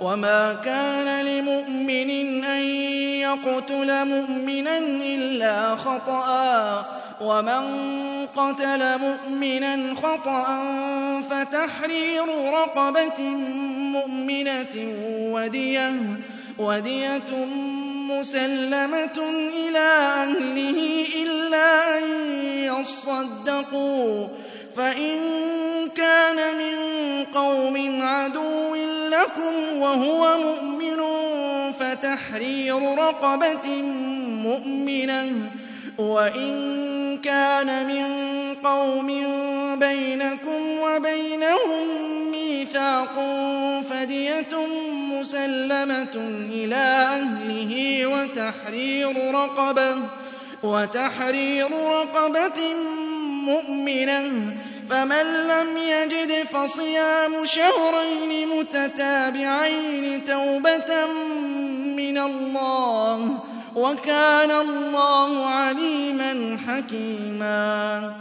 وَمَا كَانَ لِمُؤْمِنٍ أَن يَقْتُلَ مُؤْمِنًا إِلَّا خَطَأً ۚ وَمَن قَتَلَ مُؤْمِنًا خَطَأً فَتَحْرِيرُ رَقَبَةٍ مُّؤْمِنَةٍ وَدِيَةٌ مُّسَلَّمَةٌ إِلَىٰ أَهْلِهِ إِلَّا أَن يَصَّدَّقُوا ۚ فَإِن كَانَ مِن قَوْمٍ عَدُوٍّ لَّكُمْ وَهُوَ مُؤْمِنٌ فَتَحْرِيرُ رَقَبَةٍ مُّؤْمِنَةٍ ۖ وَإِن كَانَ مِن قَوْمٍ بَيْنَكُمْ وَبَيْنَهُم مِّيثَاقٌ فَدِيَةٌ مُّسَلَّمَةٌ إِلَىٰ أَهْلِهِ وَتَحْرِيرُ رَقَبَةٍ مُّؤْمِنَةٍ ۖ فَمَن لَّمْ يَجِدْ فَصِيَامُ شَهْرَيْنِ مُتَتَابِعَيْنِ تَوْبَةً مِّنَ اللَّهِ ۗ وَكَانَ اللَّهُ عَلِيمًا حَكِيمًا.